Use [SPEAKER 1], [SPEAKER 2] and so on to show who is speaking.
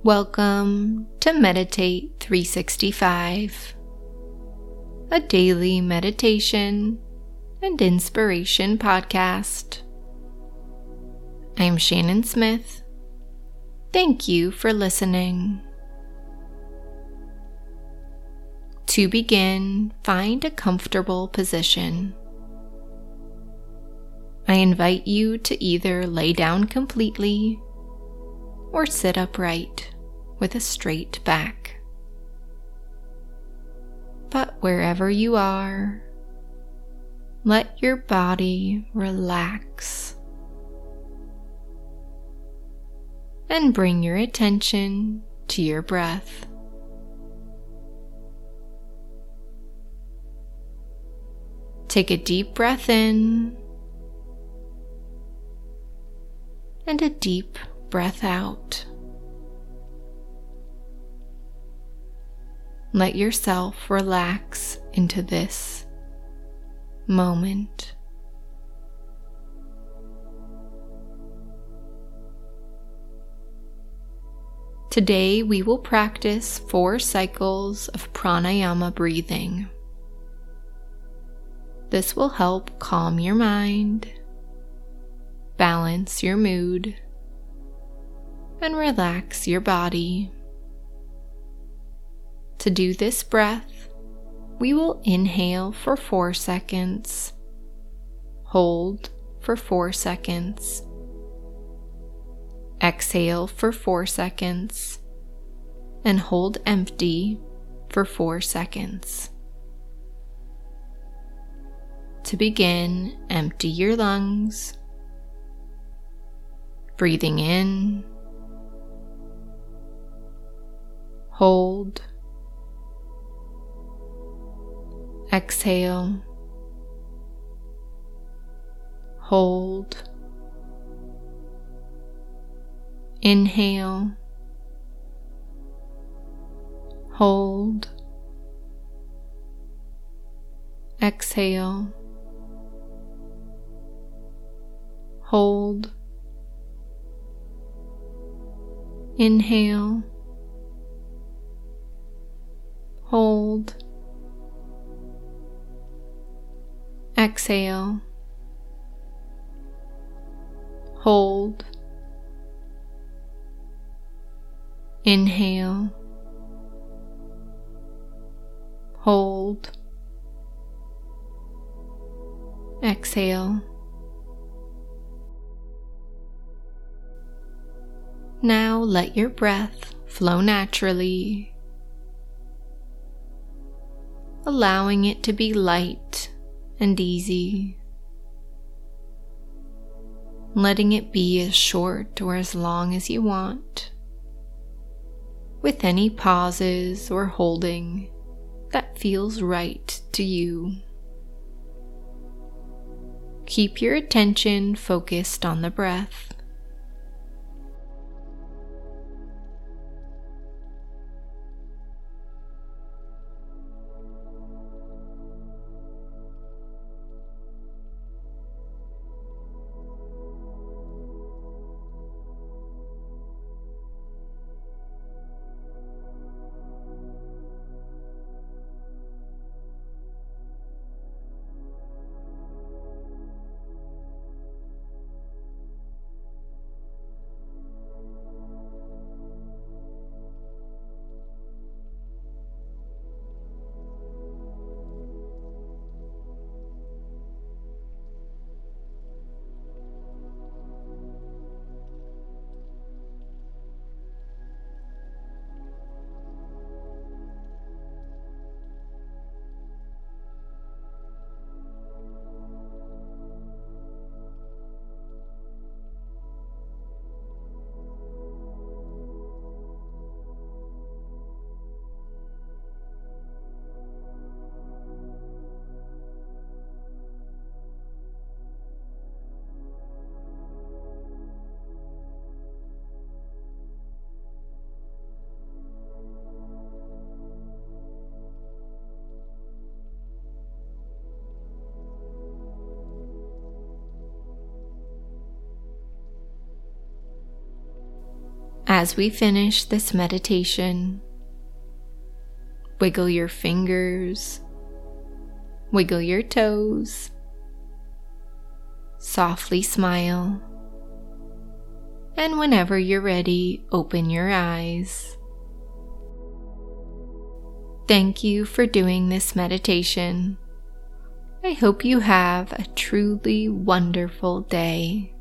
[SPEAKER 1] Welcome to Meditate 365, a daily meditation and inspiration podcast. I'm Shannon Smith. Thank you for listening. To begin, find a comfortable position. I invite you to either lay down completely or sit upright with a straight back. But wherever you are, let your body relax and bring your attention to your breath. Take a deep breath in and a deep breath out. Let yourself relax into this moment. Today we will practice 4 cycles of pranayama breathing. This will help calm your mind, balance your mood, and relax your body. To do this breath, we will inhale for 4 seconds, hold for 4 seconds, exhale for 4 seconds, and hold empty for 4 seconds. To begin, empty your lungs, breathing in, hold, exhale, hold, inhale, hold, exhale, hold, inhale, hold, exhale, hold, inhale, hold, exhale. Now let your breath flow naturally, allowing it to be light and easy, letting it be as short or as long as you want, with any pauses or holding that feels right to you. Keep your attention focused on the breath. As we finish this meditation, wiggle your fingers, wiggle your toes, softly smile, and whenever you're ready, open your eyes. Thank you for doing this meditation. I hope you have a truly wonderful day.